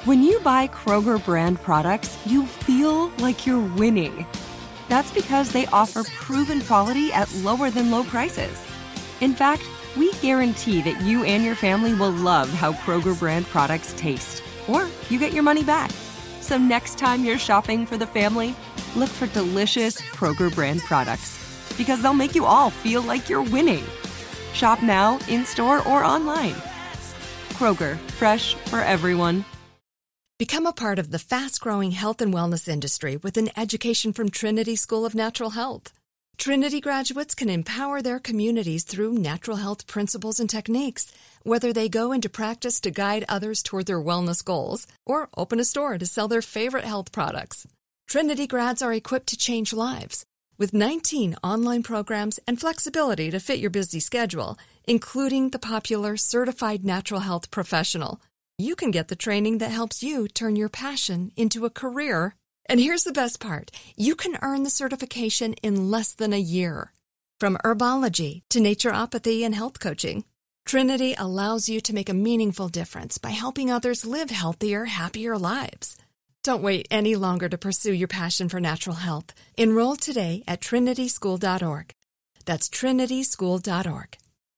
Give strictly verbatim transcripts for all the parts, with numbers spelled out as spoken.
When you buy Kroger brand products, you feel like you're winning. That's because they offer proven quality at lower than low prices. In fact, we guarantee that you and your family will love how Kroger brand products taste, or you get your money back. So next time you're shopping for the family, look for delicious Kroger brand products, because they'll make you all feel like you're winning. Shop now, in-store, or online. Kroger, fresh for everyone. Become a part of the fast-growing health and wellness industry with an education from Trinity School of Natural Health. Trinity graduates can empower their communities through natural health principles and techniques, whether they go into practice to guide others toward their wellness goals or open a store to sell their favorite health products. Trinity grads are equipped to change lives with nineteen online programs and flexibility to fit your busy schedule, including the popular Certified Natural Health Professional. You can get the training that helps you turn your passion into a career. And here's the best part. You can earn the certification in less than a year. From herbology to naturopathy and health coaching, Trinity allows you to make a meaningful difference by helping others live healthier, happier lives. Don't wait any longer to pursue your passion for natural health. Enroll today at trinity school dot org. That's trinity school dot org.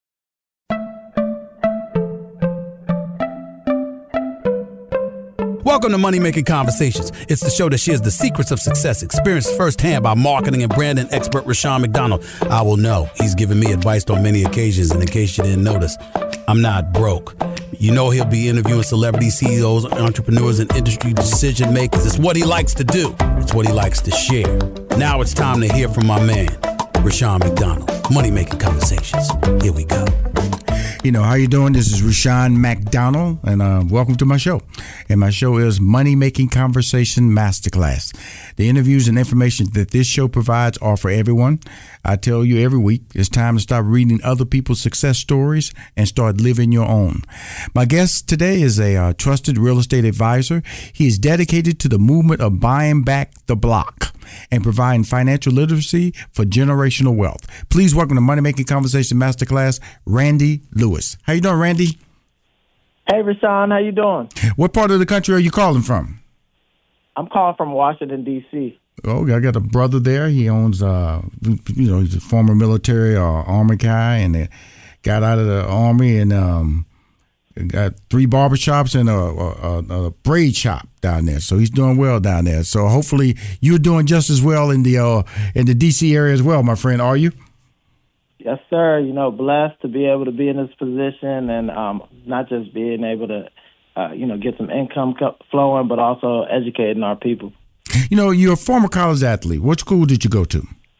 Welcome to Money Making Conversations. It's the show that shares the secrets of success, experienced firsthand by marketing and branding expert Rushion McDonald. I will know he's given me advice on many occasions, and in case you didn't notice, I'm not broke. You know he'll be interviewing celebrity C E Os, entrepreneurs, and industry decision makers. It's what he likes to do. It's what he likes to share. Now it's time to hear from my man, Rushion McDonald. Money Making Conversations. Here we go. You know, how you doing? This is Rushion McDonald, and uh, welcome to my show. And my show is Money Making Conversation Masterclass. The interviews and information that this show provides are for everyone. I tell you every week, it's time to stop reading other people's success stories and start living your own. My guest today is a uh, trusted real estate advisor. He is dedicated to the movement of buying back the block and providing financial literacy for generational wealth. Please welcome to Money Making Conversation Masterclass, Randy Lewis. How you doing, Randy? Hey, Rushion, how you doing? What part of the country are you calling from? I'm calling from Washington, D C Oh, I got a brother there. He owns, uh, you know, he's a former military or Army guy, and they got out of the Army and um, got three barbershops and a, a, a braid shop down there. So he's doing well down there. So hopefully you're doing just as well in the uh, in the D C area as well, my friend. Are you? Yes, sir. You know, blessed to be able to be in this position, and um, not just being able to, uh, you know, get some income co- flowing, but also educating our people. You know, you're a former college athlete. What school did you go to?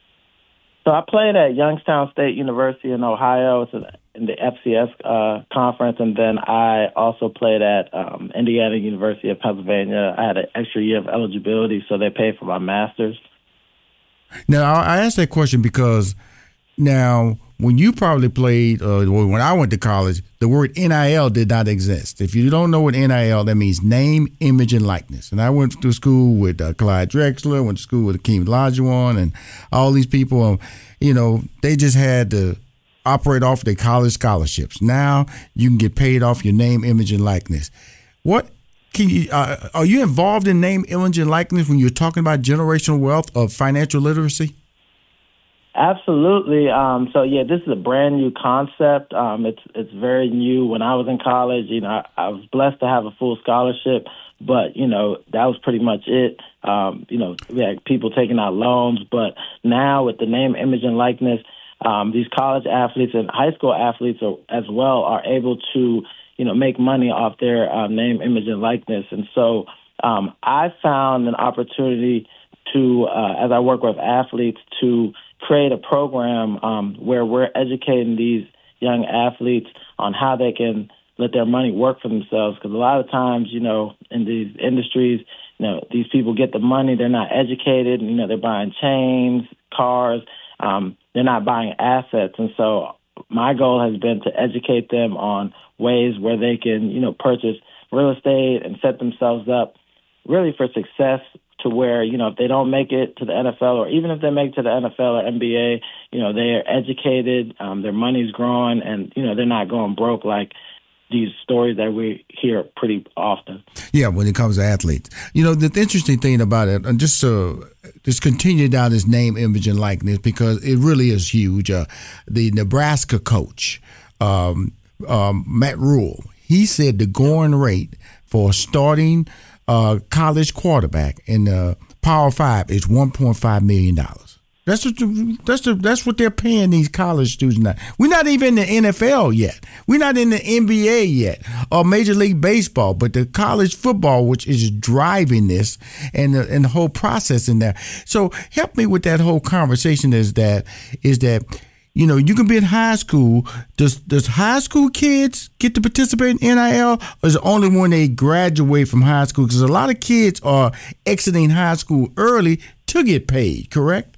So I played at Youngstown State University in Ohio. It's in the F C S uh, conference, and then I also played at um, Indiana University of Pennsylvania. I had an extra year of eligibility, so they paid for my master's. Now, I asked that question because now, when you probably played, uh, when I went to college, the word N I L did not exist. If you don't know what N I L, that means name, image, and likeness. And I went to school with uh, Clyde Drexler, went to school with Akeem Olajuwon, and all these people, um, you know, they just had to operate off their college scholarships. Now you can get paid off your name, image, and likeness. What can you, uh, are you involved in name, image, and likeness when you're talking about generational wealth of financial literacy? Absolutely. Um, so yeah, this is a brand new concept. Um, it's it's very new. When I was in college, you know, I, I was blessed to have a full scholarship, but you know that was pretty much it. Um, you know, we had people taking out loans, but now with the name, image, and likeness, um, these college athletes and high school athletes are, as well are able to you know make money off their uh, name, image, and likeness. And so um, I found an opportunity to, uh, as I work with athletes, to create a program um, where we're educating these young athletes on how they can let their money work for themselves. Because a lot of times, you know, in these industries, you know, these people get the money, they're not educated, you know, they're buying chains, cars, um, they're not buying assets. And so my goal has been to educate them on ways where they can, you know, purchase real estate and set themselves up really for success, to where, you know, if they don't make it to the N F L, or even if they make it to the N F L or N B A, you know, they are educated, um, their money's growing, and, you know, they're not going broke like these stories that we hear pretty often. Yeah, when it comes to athletes. You know, the, the interesting thing about it, and just uh, just continue down this name, image, and likeness, because it really is huge. Uh, the Nebraska coach, um, um, Matt Rule, he said the going rate for a starting uh, college quarterback in the Power Five is one point five million dollars. That's what the, that's the, that's what they're paying these college students now. We're not even in the N F L yet. We're not in the N B A yet or Major League Baseball. But the college football, which is driving this and the, and the whole process in there. So help me with that whole conversation. Is that is that you know you can be in high school. Does does high school kids get to participate in N I L, or is it only when they graduate from high school? Because a lot of kids are exiting high school early to get paid. Correct.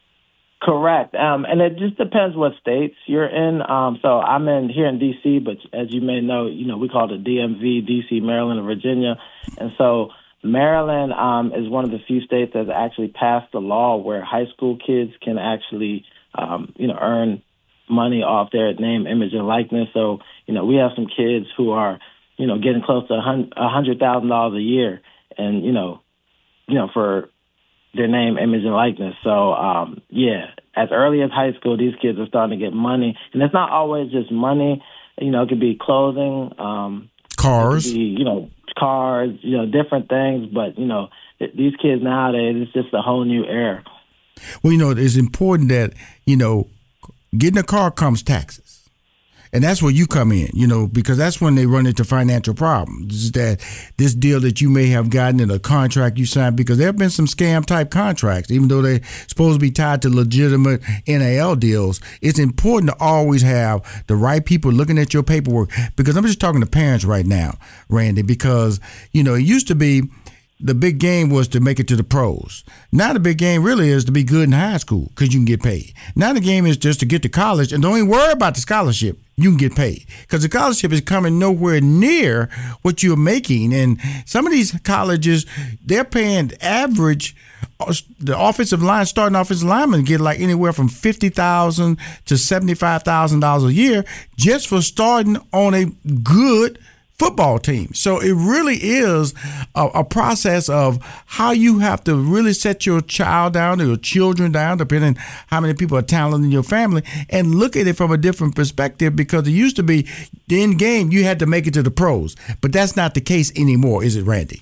Correct. Um, and it just depends what states you're in. Um, so I'm in here in D C, but as you may know, you know, we call it the D M V, D C, Maryland, and Virginia. And so Maryland um, is one of the few states that's actually passed a law where high school kids can actually, um, you know, earn money off their name, image, and likeness. So, you know, we have some kids who are, you know, getting close to one hundred thousand dollars a year and, you know, you know, for their name, image, and likeness. So, um, yeah, as early as high school, these kids are starting to get money. And it's not always just money. You know, it could be clothing. Um, cars. It could be, you know, cars, you know, different things. But, you know, th- these kids nowadays, it's just a whole new era. Well, you know, it's important that, you know, getting a car comes taxes. And that's where you come in, you know, because that's when they run into financial problems. Is that this deal that you may have gotten in a contract you signed, because there have been some scam type contracts, even though they're supposed to be tied to legitimate N I L deals. It's important to always have the right people looking at your paperwork, because I'm just talking to parents right now, Randy, because, you know, it used to be the big game was to make it to the pros. Now the big game really is to be good in high school because you can get paid. Now the game is just to get to college and don't even worry about the scholarship. You can get paid because the scholarship is coming nowhere near what you're making. And some of these colleges, they're paying average, the offensive line, starting offensive linemen get like anywhere from fifty thousand dollars to seventy-five thousand dollars a year just for starting on a good football team. So it really is a, a process of how you have to really set your child down or your children down, depending how many people are talented in your family, and look at it from a different perspective, because it used to be the end game, you had to make it to the pros. But that's not the case anymore, is it, Randy?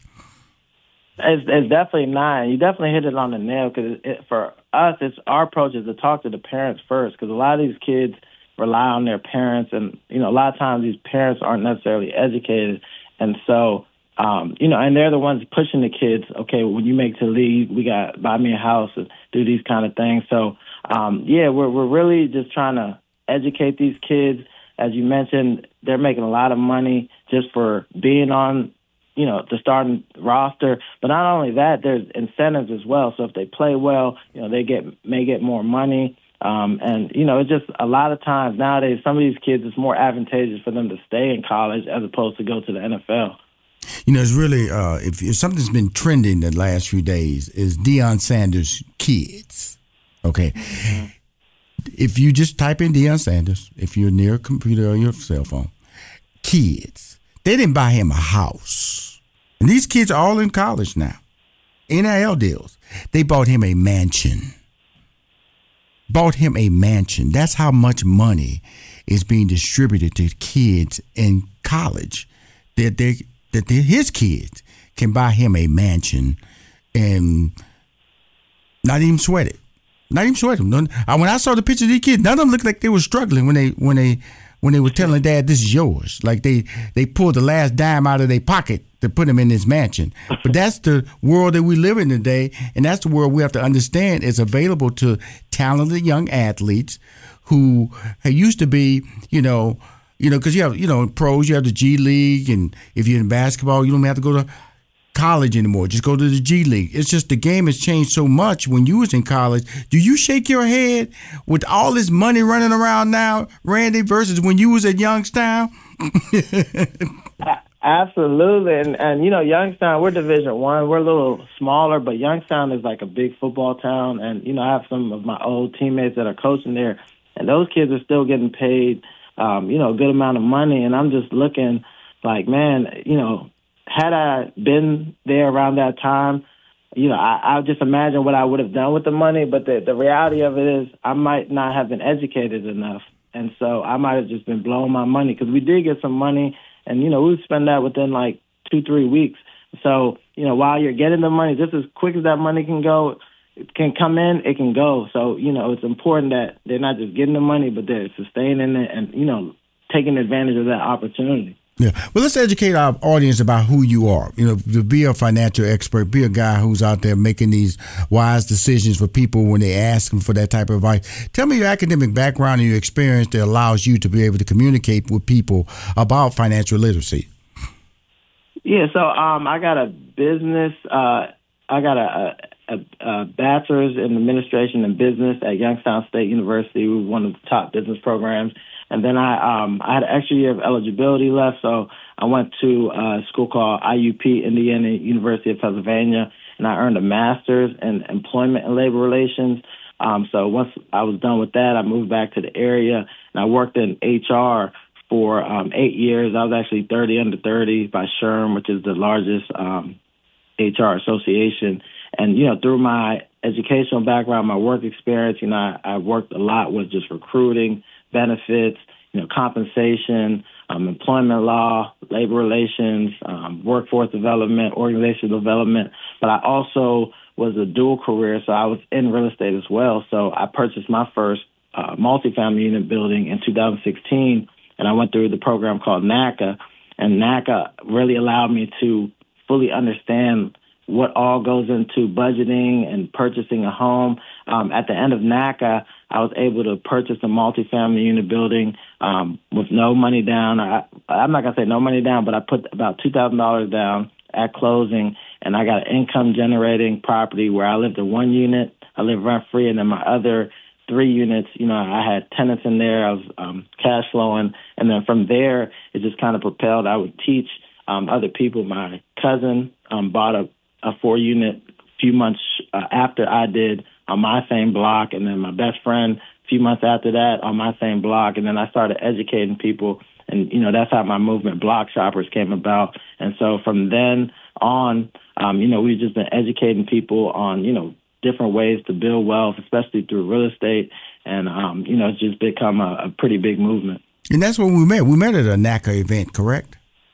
It's, it's definitely not. You definitely hit it on the nail, because it, for us, it's our approach is to talk to the parents first, because a lot of these kids rely on their parents, and you know a lot of times these parents aren't necessarily educated, and so um, you know, and they're the ones pushing the kids. Okay, when you make the league, we got buy me a house and do these kind of things. So um, yeah, we're we're really just trying to educate these kids. As you mentioned, they're making a lot of money just for being on, you know, the starting roster. But not only that, there's incentives as well. So if they play well, you know, they get may get more money. Um, and, you know, it's just a lot of times nowadays, some of these kids, it's more advantageous for them to stay in college as opposed to go to the N F L. You know, it's really, uh, if, if something's been trending the last few days, is Deion Sanders' kids. Okay. Mm-hmm. If you just type in Deion Sanders, if you're near a computer or your cell phone, kids, they didn't buy him a house. And these kids are all in college now. N I L deals. They bought him a mansion. Bought him a mansion. That's how much money is being distributed to kids in college. That they, that they, his kids can buy him a mansion and not even sweat it. Not even sweat them. When I saw the picture of these kids, none of them looked like they were struggling when they when they when they were telling Dad, this is yours. Like they they pulled the last dime out of their pocket to put him in this mansion. But that's the world that we live in today, and that's the world we have to understand is available to talented young athletes who used to be, you know, you know, because you have, you know, in pros, you have the G League, and if you're in basketball, you don't have to go to college anymore. Just go to the G League. It's just the game has changed so much. When you was in college, do you shake your head with all this money running around now, Randy, versus when you was at Youngstown? Absolutely. And, and, you know, Youngstown, we're Division One. We're a little smaller, but Youngstown is like a big football town. And, you know, I have some of my old teammates that are coaching there, and those kids are still getting paid um, you know, a good amount of money. And I'm just looking like, man, you know, had I been there around that time, you know, I, I just imagine what I would have done with the money. But the, the reality of it is I might not have been educated enough. And so I might have just been blowing my money, because we did get some money, and, you know, we would spend that within like two, three weeks. So, you know, while you're getting the money, just as quick as that money can go, it can come in, it can go. So, you know, it's important that they're not just getting the money, but they're sustaining it and, you know, taking advantage of that opportunity. Yeah. Well, let's educate our audience about who you are. You know, to be a financial expert, be a guy who's out there making these wise decisions for people when they ask them for that type of advice. Tell me your academic background and your experience that allows you to be able to communicate with people about financial literacy. Yeah, so um, I got a business. Uh, I got a, a, a bachelor's in administration and business at Youngstown State University, one of the top business programs. And then I um, I had an extra year of eligibility left, so I went to a school called I U P, Indiana University of Pennsylvania, and I earned a master's in employment and labor relations. Um, so once I was done with that, I moved back to the area, and I worked in H R for um, eight years. I was actually thirty under thirty by SHRM, which is the largest um, H R association. And, you know, through my educational background, my work experience, you know, I, I worked a lot with just recruiting, benefits, you know, compensation, um, employment law, labor relations, um, workforce development, organizational development. But I also was a dual career, so I was in real estate as well. So I purchased my first uh, multifamily unit building in two thousand sixteen, and I went through the program called NACA. And NACA really allowed me to fully understand what all goes into budgeting and purchasing a home. Um, at the end of NACA, I was able to purchase a multifamily unit building um, with no money down. I, I'm not going to say no money down, but I put about two thousand dollars down at closing, and I got an income-generating property where I lived in one unit. I lived rent-free, and then my other three units, you know, I had tenants in there. I was um, cash flowing, and then from there, it just kind of propelled. I would teach um, other people. My cousin um, bought a, a four-unit a few months uh, after I did on my same block, and then my best friend a few months after that on my same block, and then I started educating people, and, you know, that's how my movement, Block Shoppers, came about. And so from then on, um, you know, we've just been educating people on, you know, different ways to build wealth, especially through real estate, and, um, you know, it's just become a, a pretty big movement. And that's when we met. We met at a NACA event, correct?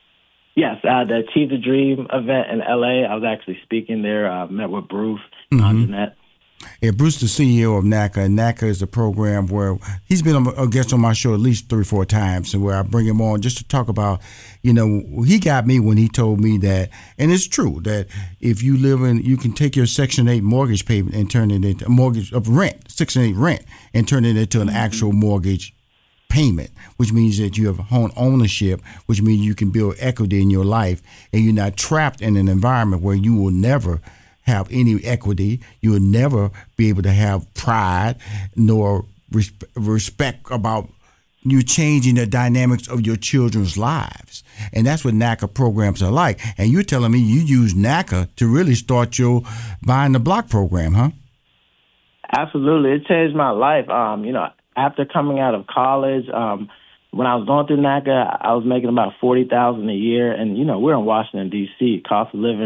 Yes, uh, the Achieve the Dream event in L A. I was actually speaking there. I uh, met with Bruce, mm-hmm. uh, Jeanette. Yeah, Bruce, the C E O of NACA, and NACA is a program where he's been a guest on my show at least three, four times, and where I bring him on just to talk about, you know, he got me when he told me that, and it's true, that if you live in, you can take your Section eight mortgage payment and turn it into a mortgage of rent, Section eight rent, and turn it into an actual mortgage payment, which means that you have home ownership, which means you can build equity in your life, and you're not trapped in an environment where you will never have any equity. You will never be able to have pride nor res- respect about you changing the dynamics of your children's lives. And that's what NACA programs are like. And you're telling me you use NACA to really start your Buying the Block program, huh? Absolutely. It changed my life. Um, you know, after coming out of college, um, when I was going through NACA, I was making about forty thousand dollars a year. And, you know, we're in Washington, D C Cost of living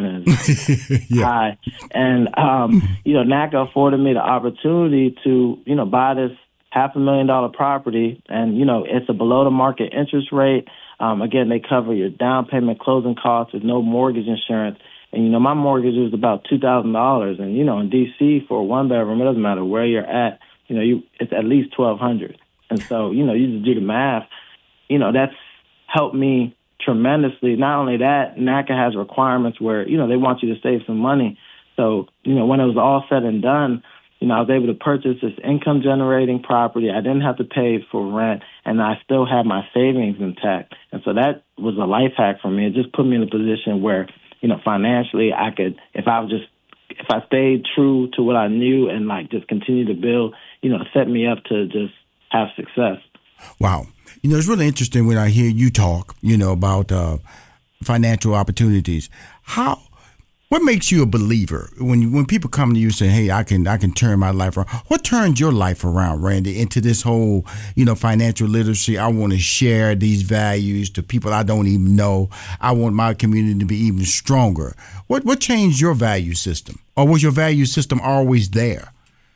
is yeah. high. And, um, you know, NACA afforded me the opportunity to, you know, buy this half a million dollar property. And, you know, it's a below the market interest rate. Um, again, they cover your down payment, closing costs with no mortgage insurance. And, you know, my mortgage is about two thousand dollars. And, you know, in D C for a one bedroom, it doesn't matter where you're at, you know, you it's at least twelve hundred dollars. And so, you know, you just do the math. You know, that's helped me tremendously. Not only that, NACA has requirements where, you know, they want you to save some money. So, you know, when it was all said and done, you know, I was able to purchase this income-generating property. I didn't have to pay for rent, and I still had my savings intact. And so that was a life hack for me. It just put me in a position where, you know, financially I could, if I was just, if I stayed true to what I knew and, like, just continue to build, you know, set me up to just have success. Wow. You know, it's really interesting when I hear you talk, you know, about uh, financial opportunities. How What makes you a believer when you, when people come to you and say, "Hey, I can I can turn my life around"? What turned your life around, Randy, into this whole, you know, financial literacy? I want to share these values to people I don't even know. I want my community to be even stronger. What what changed your value system, or was your value system always there?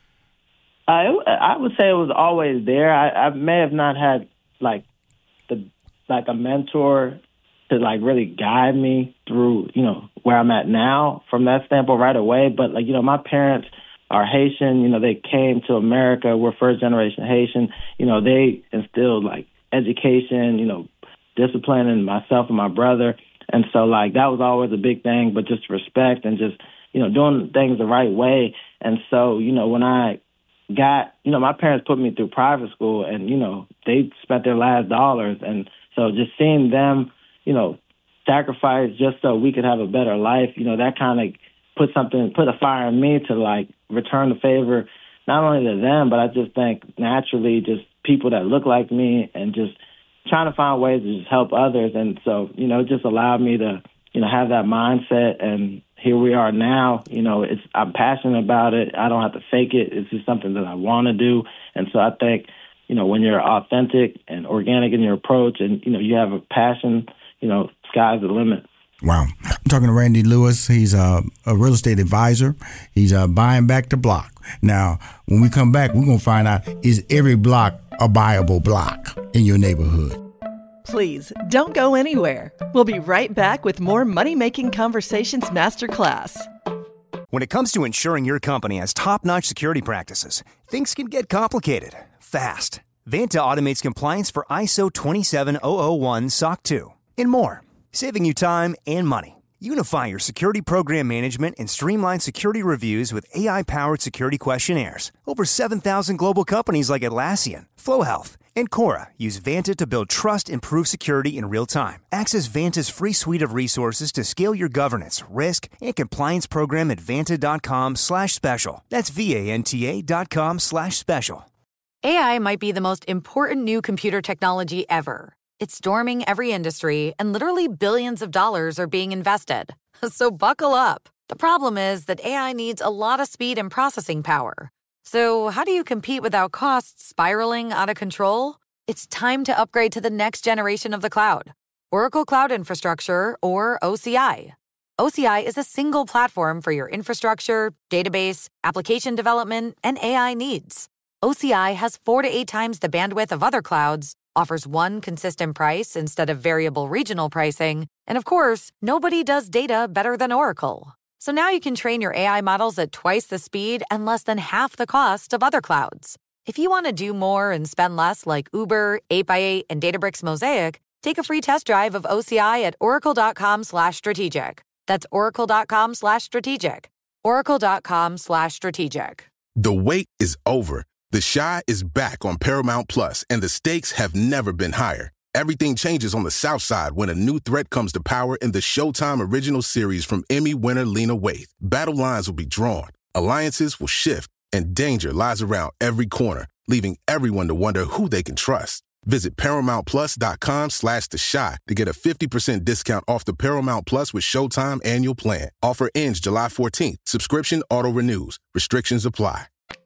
I I would say it was always there. I, I may have not had like the like a mentor to like really guide me through, you know, where I'm at now from that standpoint right away. But like, you know, my parents are Haitian, you know, they came to America. We're first generation Haitian. You know, they instilled like education, you know, discipline in myself and my brother. And so like that was always a big thing, but just respect and just, you know, doing things the right way. And so, you know, when I got, you know, my parents put me through private school and, you know, they spent their last dollars. And so just seeing them, you know, sacrifice just so we could have a better life, you know, that kind of put something, put a fire in me to like return the favor, not only to them, but I just think naturally just people that look like me and just trying to find ways to just help others. And so, you know, it just allowed me to, you know, have that mindset. And here we are now, you know, it's, I'm passionate about it. I don't have to fake it. It's just something that I want to do. And so I think, you know, when you're authentic and organic in your approach and, you know, you have a passion, you know, sky's the limit. Wow. I'm talking to Randy Lewis. He's a, a real estate advisor. He's uh, buying back the block. Now, when we come back, we're going to find out, is every block a buyable block in your neighborhood? Please don't go anywhere. We'll be right back with more Money Making Conversations Masterclass. When it comes to ensuring your company has top-notch security practices, things can get complicated fast. Vanta automates compliance for I S O twenty-seven thousand one S O C two and more, saving you time and money. Unify your security program management and streamline security reviews with A I-powered security questionnaires. Over seven thousand global companies like Atlassian, FlowHealth, and Cora use Vanta to build trust and prove security in real time. Access Vanta's free suite of resources to scale your governance, risk, and compliance program at vanta.com slash special. That's V-A-N-T-A dot com slash special. A I might be the most important new computer technology ever. It's storming every industry, and literally billions of dollars are being invested. So buckle up. The problem is that A I needs a lot of speed and processing power. So how do you compete without costs spiraling out of control? It's time to upgrade to the next generation of the cloud. Oracle Cloud Infrastructure, or O C I. O C I is a single platform for your infrastructure, database, application development, and A I needs. O C I has four to eight times the bandwidth of other clouds, offers one consistent price instead of variable regional pricing, and of course, nobody does data better than Oracle. So now you can train your A I models at twice the speed and less than half the cost of other clouds. If you want to do more and spend less like Uber, eight by eight, and Databricks Mosaic, take a free test drive of O C I at oracle.com slash strategic. That's oracle.com slash strategic. oracle.com slash strategic. The wait is over. The Chi is back on Paramount Plus, and the stakes have never been higher. Everything changes on the South Side when a new threat comes to power in the Showtime original series from Emmy winner Lena Waithe. Battle lines will be drawn, alliances will shift, and danger lies around every corner, leaving everyone to wonder who they can trust. Visit ParamountPlus.com slash The Chi to get a fifty percent discount off the Paramount Plus with Showtime annual plan. Offer ends July fourteenth. Subscription auto-renews. Restrictions apply.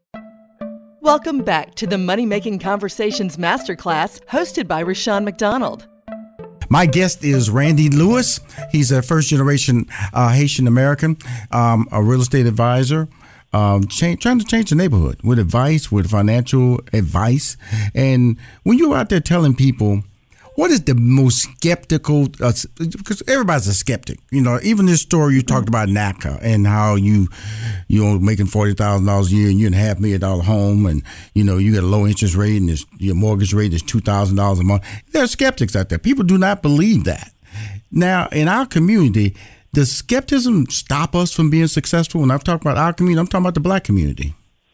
Welcome back to the Money Making Conversations Masterclass, hosted by Rushion McDonald. My guest is Randy Lewis. He's a first-generation uh, Haitian American, um, a real estate advisor, um, change, trying to change the neighborhood with advice, with financial advice. And when you're out there telling people, what is the most skeptical, uh, because everybody's a skeptic, you know, even this story you talked about NACA and how you, you're making forty thousand dollars a year and you're in a half million dollar home and, you know, you got a low interest rate and your mortgage rate is two thousand dollars a month. There are skeptics out there. People do not believe that. Now, in our community, does skepticism stop us from being successful? When I'm talking about our community, I'm talking about the black community.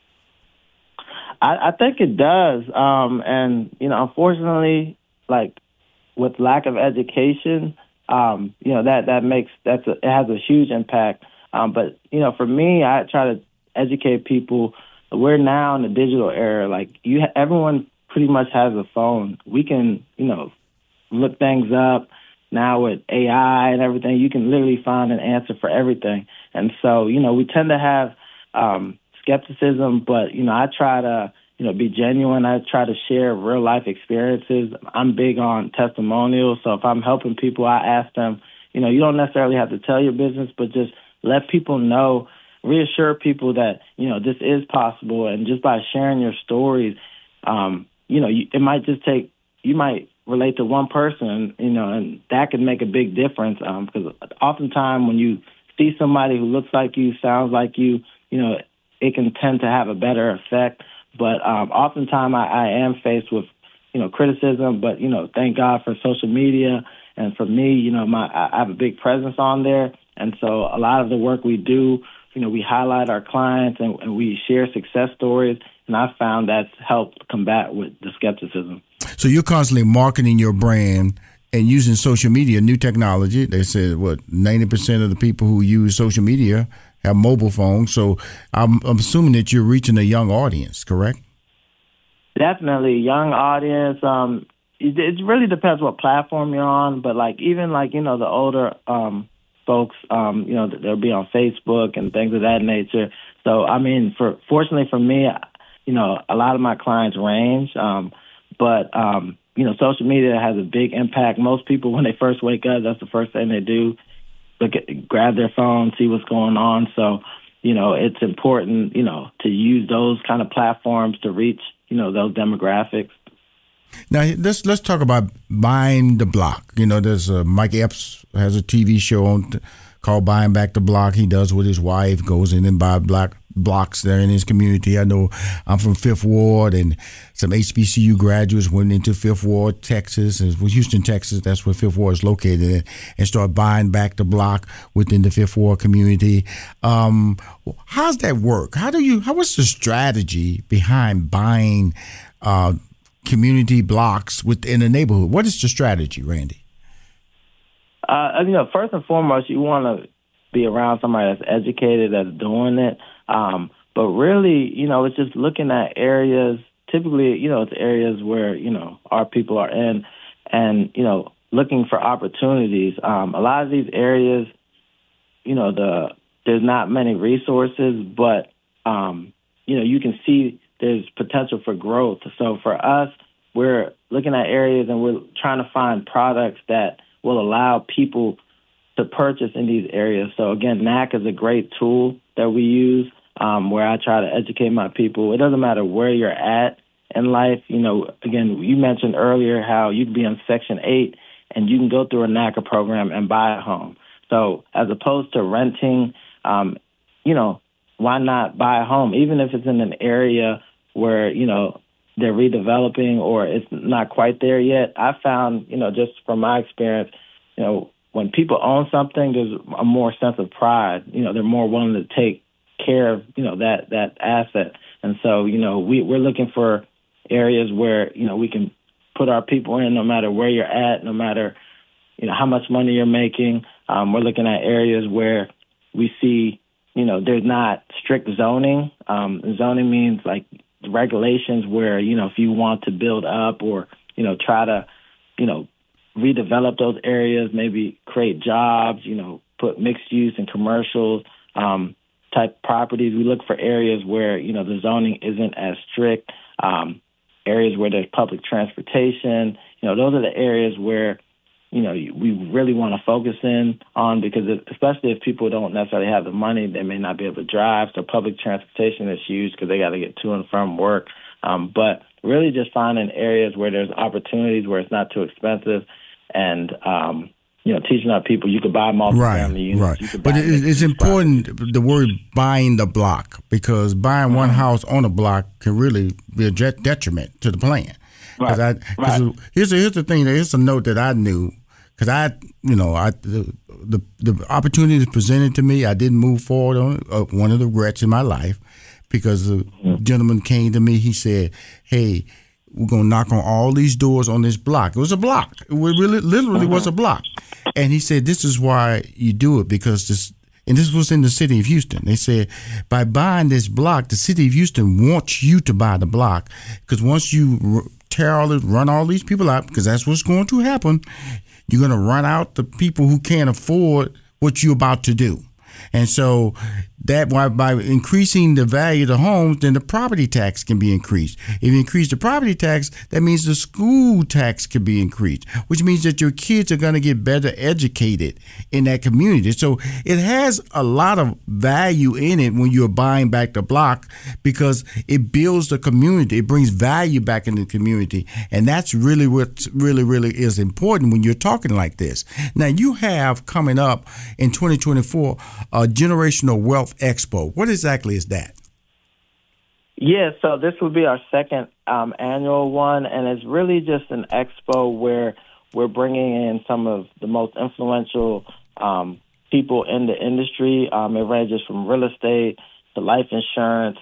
I, I think it does. Um, and, you know, unfortunately, like, with lack of education, um, you know, that, that makes, that's a, it has a huge impact. Um, but, you know, for me, I try to educate people. We're now in the digital era. Like, you, ha- everyone pretty much has a phone. We can, you know, look things up, now with A I and everything, you can literally find an answer for everything. And so, you know, we tend to have um, skepticism, but, you know, I try to, you know, be genuine. I try to share real life experiences. I'm big on testimonials. So if I'm helping people, I ask them, you know, you don't necessarily have to tell your business, but just let people know, reassure people that, you know, this is possible. And just by sharing your stories, um, you know, you, it might just take, you might relate to one person, you know, and that can make a big difference. Um, because oftentimes when you see somebody who looks like you, sounds like you, you know, it can tend to have a better effect. But um, oftentimes I, I am faced with, you know, criticism, but, you know, thank God for social media. And for me, you know, my I have a big presence on there. And so a lot of the work we do, you know, we highlight our clients and, and we share success stories. And I found that's helped combat with the skepticism. So you're constantly marketing your brand and using social media, new technology. They said, what, ninety percent of the people who use social media have mobile phones. So I'm, I'm assuming that you're reaching a young audience, correct? Definitely, young audience. Um, it, it really depends what platform you're on. But, like, even, like, you know, the older um, folks, um, you know, they'll be on Facebook and things of that nature. So, I mean, for fortunately for me, you know, a lot of my clients range. Um, but, um, you know, social media has a big impact. Most people, when they first wake up, that's the first thing they do. Look at, grab their phone, see what's going on. So, you know, it's important, you know, to use those kind of platforms to reach, you know, those demographics. Now, let's let's talk about Buying the Block. You know, there's uh, Mike Epps has a T V show on t- called Buying Back the Block. He does with his wife, goes in and buy block blocks there in his community. I know I'm from Fifth Ward, and some H B C U graduates went into Fifth Ward, Texas, and Houston, Texas. That's where Fifth Ward is located, and start buying back the block within the Fifth Ward community. Um, how's that work? How do you? How what's the strategy behind buying uh, community blocks within a neighborhood? What is the strategy, Randy? Uh, you know, first and foremost, you want to be around somebody that's educated, that's doing it. Um, but really, you know, it's just looking at areas, typically, you know, it's areas where, you know, our people are in and, you know, looking for opportunities. Um, a lot of these areas, you know, the there's not many resources, but, um, you know, you can see there's potential for growth. So for us, we're looking at areas and we're trying to find products that will allow people to purchase in these areas. So again, N A C is a great tool that we use um, where I try to educate my people. It doesn't matter where you're at in life. You know, again, you mentioned earlier how you'd be on Section eight and you can go through a N A C program and buy a home. So as opposed to renting, um, you know, why not buy a home? Even if it's in an area where, you know, they're redeveloping or it's not quite there yet. I found, you know, just from my experience, you know, when people own something, there's a more sense of pride. You know, they're more willing to take care of, you know, that, that asset. And so, you know, we, we're looking for areas where, you know, we can put our people in no matter where you're at, no matter, you know, how much money you're making. Um, we're looking at areas where we see, you know, there's not strict zoning. Um, zoning means like regulations where, you know, if you want to build up or, you know, try to, you know, redevelop those areas, maybe create jobs, you know, put mixed use and commercials um, type properties. We look for areas where, you know, the zoning isn't as strict, um, areas where there's public transportation. You know, those are the areas where, you know, we really want to focus in on because it, especially if people don't necessarily have the money, they may not be able to drive. So public transportation is huge because they got to get to and from work. Um, but really just finding areas where there's opportunities where it's not too expensive and, um, you know, teaching our people you could buy multifamily right, units. Right, but it, it's important, property. The word buying the block, because buying mm-hmm. one house on a block can really be a detriment to the plan. Right, I, right. Here's, a, here's the thing, here's a note that I knew, because I, you know, I the, the the opportunity presented to me, I didn't move forward on it, uh, one of the regrets in my life, because the mm-hmm. gentleman came to me, he said, hey, we're going to knock on all these doors on this block. It was a block. It really, literally was a block. And he said, this is why you do it, because this, and this was in the city of Houston. They said, by buying this block, the city of Houston wants you to buy the block, because once you tear all this, run all these people out, because that's what's going to happen, you're going to run out the people who can't afford what you're about to do. And so that by, by increasing the value of the homes, then the property tax can be increased. If you increase the property tax, that means the school tax can be increased, which means that your kids are going to get better educated in that community. So it has a lot of value in it when you're buying back the block, because it builds the community. It brings value back in the community. And that's really what really, really is important when you're talking like this. Now, you have coming up in twenty twenty-four a Generational Wealth Expo. What exactly is that? Yeah, so this will be our second um, annual one, and it's really just an expo where we're bringing in some of the most influential um, people in the industry. Um, it ranges from real estate to life insurance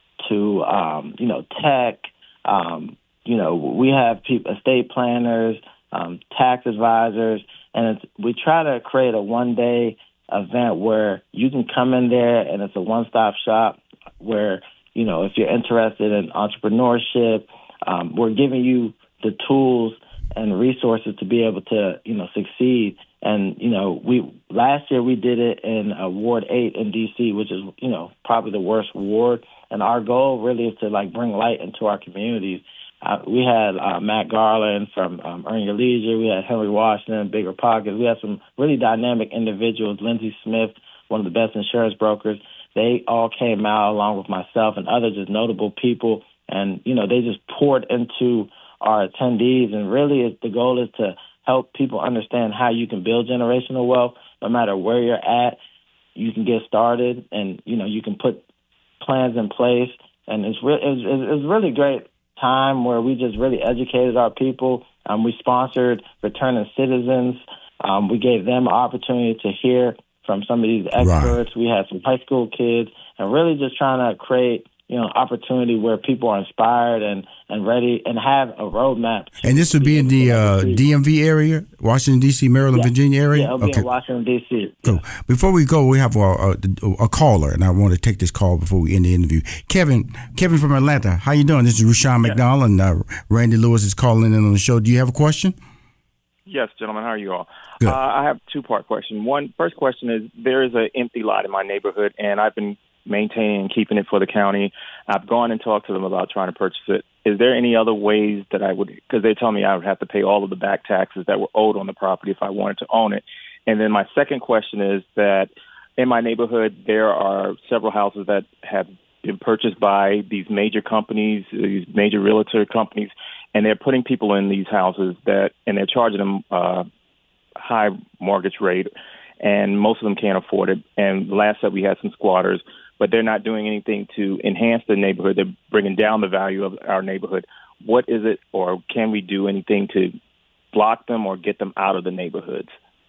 to, um, you know, tech. Um, you know, we have people, estate planners, um, tax advisors, and it's, we try to create a one-day event where you can come in there and it's a one-stop shop where, you know, if you're interested in entrepreneurship, um, we're giving you the tools and resources to be able to, you know, succeed. And, you know, we last year we did it in uh, Ward eight in D C, which is, you know, probably the worst ward. And our goal really is to, like, bring light into our communities. Uh, we had uh, Matt Garland from um, Earn Your Leisure. We had Henry Washington, Bigger Pockets. We had some really dynamic individuals. Lindsey Smith, one of the best insurance brokers. They all came out along with myself and other just notable people. And, you know, they just poured into our attendees. And really it, the goal is to help people understand how you can build generational wealth. No matter where you're at, you can get started and, you know, you can put plans in place. And it's, re- it's, it's really great time where we just really educated our people. Um, we sponsored returning citizens. Um, we gave them an opportunity to hear from some of these experts. Right. We had some high school kids, and really just trying to create, you know, opportunity where people are inspired and, and ready and have a roadmap. And this would be in the uh, D M V area, Washington, D C, Maryland, yeah. Virginia area? Yeah, it'll be okay. in Washington, D C. Cool. Yeah. Before we go, we have a, a, a caller, and I want to take this call before we end the interview. Kevin, Kevin from Atlanta, how you doing? This is Rushion yeah. McDonald, and uh, Randy Lewis is calling in on the show. Do you have a question? Yes, gentlemen. How are you all? Uh, I have a two-part question. One, first question is, there is an empty lot in my neighborhood, and I've been maintaining and keeping it for the county. I've gone and talked to them about trying to purchase it. Is there any other ways that I would, because they told me I would have to pay all of the back taxes that were owed on the property if I wanted to own it. And then my second question is that in my neighborhood, there are several houses that have been purchased by these major companies, these major realtor companies, and they're putting people in these houses that, and they're charging them uh, high mortgage rate, and most of them can't afford it. And last time we had some squatters, but they're not doing anything to enhance the neighborhood. They're bringing down the value of our neighborhood. What is it, or can we do anything to block them or get them out of the neighborhoods?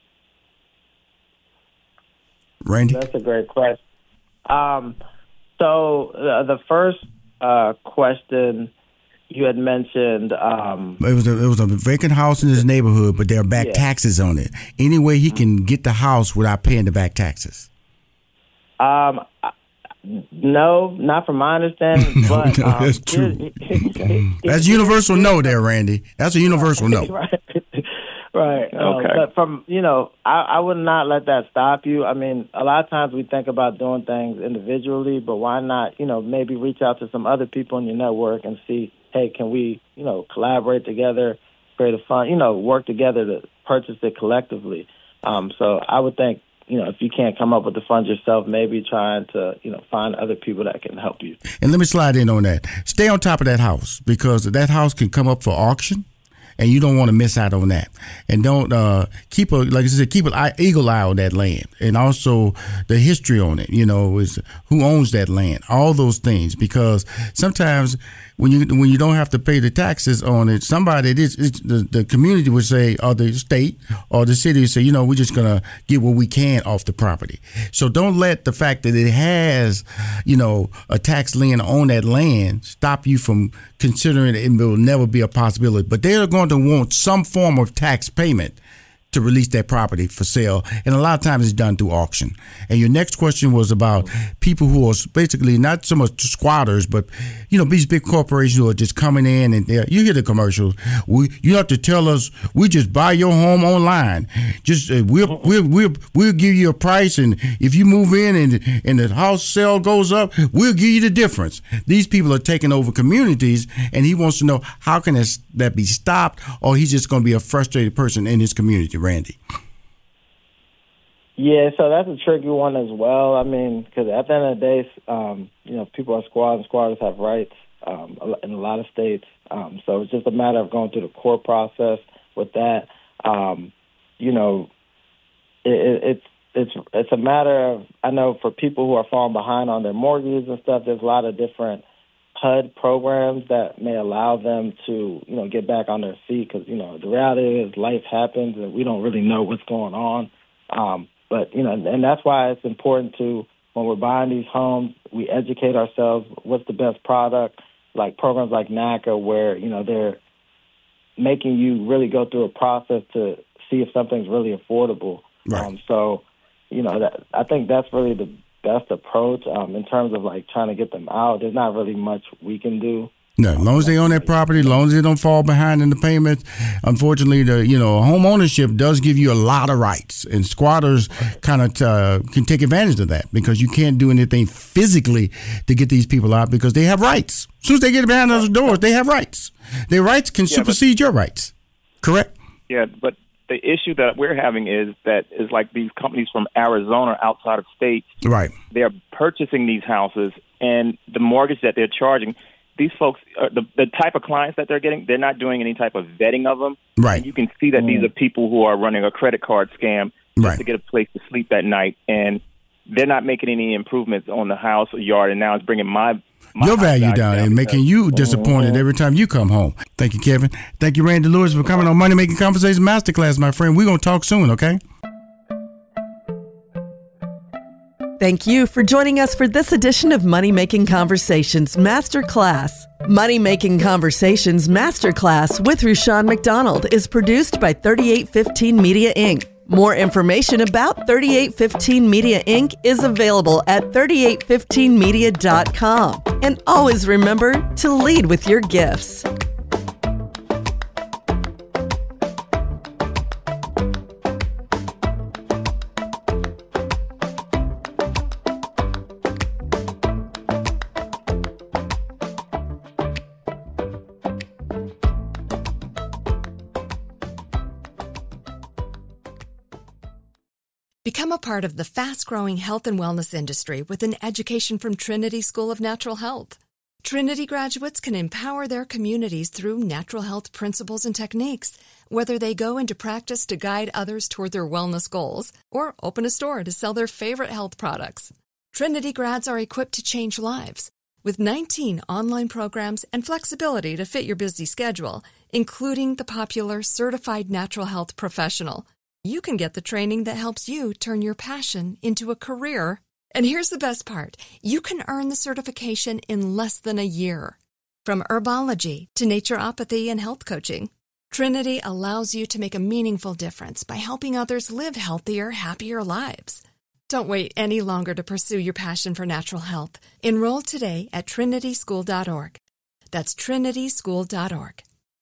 Randy? That's a great question. Um, so uh, the first uh, question you had mentioned, um, it was a, it was a vacant house in his neighborhood, but there are back yeah. taxes on it. Any way he can get the house without paying the back taxes? Um, no, not from my understanding. no, but, no, um, that's true. That's universal no, there, Randy. That's a universal no. right. Right. Okay. Um, but from, you know, I, I would not let that stop you. I mean, a lot of times we think about doing things individually, but why not, you know, maybe reach out to some other people in your network and see, hey, can we, you know, collaborate together, create a fund, you know, work together to purchase it collectively. Um, so I would think, you know, if you can't come up with the funds yourself, maybe trying to, you know, find other people that can help you. And let me slide in on that. Stay on top of that house, because that house can come up for auction, and you don't want to miss out on that. And don't uh, keep a, like I said, keep an eye, eagle eye on that land, and also the history on it. You know, is who owns that land, all those things. Because sometimes when you when you don't have to pay the taxes on it, somebody it is it's, the the community would say, or the state or the city would say, you know, we're just gonna get what we can off the property. So don't let the fact that it has, you know, a tax lien on that land stop you from considering it. It will never be a possibility. But they are going to want some form of tax payment to release that property for sale. And a lot of times it's done through auction. And your next question was about people who are basically not so much squatters, but, you know, these big corporations who are just coming in and you hear the commercials. We, you have to tell us, we just buy your home online. Just uh, we'll, we'll, we'll, we'll give you a price. And if you move in and, and the house sale goes up, we'll give you the difference. These people are taking over communities, and he wants to know how can that be stopped, or he's just going to be a frustrated person in his community, Randy. Yeah, so that's a tricky one as well. I mean, because at the end of the day, um, you know, people are squatters. Squatters have rights um, in a lot of states. Um, so it's just a matter of going through the court process with that. Um, you know, it, it, it's it's it's a matter of, I know for people who are falling behind on their mortgages and stuff, there's a lot of different H U D programs that may allow them to, you know, get back on their feet, because, you know, the reality is life happens and we don't really know what's going on. Um, but, you know, and that's why it's important to, when we're buying these homes, we educate ourselves, what's the best product, like programs like NACA, where, you know, they're making you really go through a process to see if something's really affordable. Right. Um, so, you know, that, I think that's really the best approach um, in terms of, like, trying to get them out. There's not really much we can do. No, as long as they own their property, as long as they don't fall behind in the payments. Unfortunately, the you know home ownership does give you a lot of rights, and squatters kind of uh, can take advantage of that, because you can't do anything physically to get these people out, because they have rights. As soon as they get behind those doors, they have rights. Their rights can yeah, supersede but, your rights. Correct? Yeah, but the issue that we're having is that is like these companies from Arizona, outside of state, right? They're purchasing these houses, and the mortgage that they're charging, these folks, uh, the the type of clients that they're getting, they're not doing any type of vetting of them. Right. And you can see that mm. these are people who are running a credit card scam just right. to get a place to sleep that night, and they're not making any improvements on the house or yard, and now it's bringing my My your value down and making you disappointed every time you come home. Thank you, Kevin. Thank you, Randy Lewis, for coming on Money Making Conversations Masterclass, my friend. We're going to talk soon, okay? Thank you for joining us for this edition of Money Making Conversations Masterclass. Money Making Conversations Masterclass with Rushion McDonald is produced by thirty-eight fifteen Media, Incorporated. More information about thirty-eight fifteen Media, Incorporated is available at thirty-eight fifteen media dot com. And always remember to lead with your gifts. Become a part of the fast-growing health and wellness industry with an education from Trinity School of Natural Health. Trinity graduates can empower their communities through natural health principles and techniques, whether they go into practice to guide others toward their wellness goals or open a store to sell their favorite health products. Trinity grads are equipped to change lives. With nineteen online programs and flexibility to fit your busy schedule, including the popular Certified Natural Health Professional, you can get the training that helps you turn your passion into a career. And here's the best part. You can earn the certification in less than a year. From herbology to naturopathy and health coaching, Trinity allows you to make a meaningful difference by helping others live healthier, happier lives. Don't wait any longer to pursue your passion for natural health. Enroll today at trinity school dot org. That's trinity school dot org.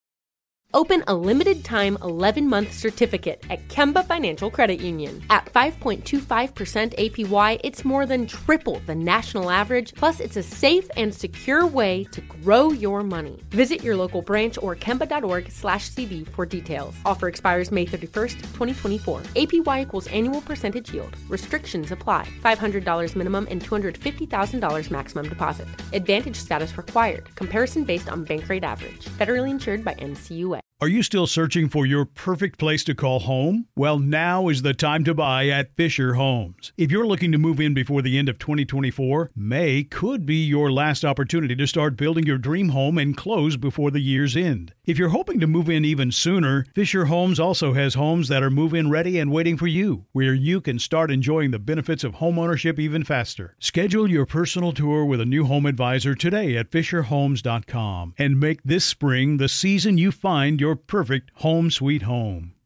Open a limited-time eleven-month certificate at Kemba Financial Credit Union. At five point two five percent A P Y, it's more than triple the national average, plus it's a safe and secure way to grow your money. Visit your local branch or kemba dot org slash C B for details. Offer expires May thirty-first, twenty twenty-four. A P Y equals annual percentage yield. Restrictions apply. five hundred dollars minimum and two hundred fifty thousand dollars maximum deposit. Advantage status required. Comparison based on bank rate average. Federally insured by N C U A. Are you still searching for your perfect place to call home? Well, now is the time to buy at Fisher Homes. If you're looking to move in before the end of twenty twenty-four, May could be your last opportunity to start building your dream home and close before the year's end. If you're hoping to move in even sooner, Fisher Homes also has homes that are move-in ready and waiting for you, where you can start enjoying the benefits of homeownership even faster. Schedule your personal tour with a new home advisor today at fisher homes dot com and make this spring the season you find your perfect home sweet home.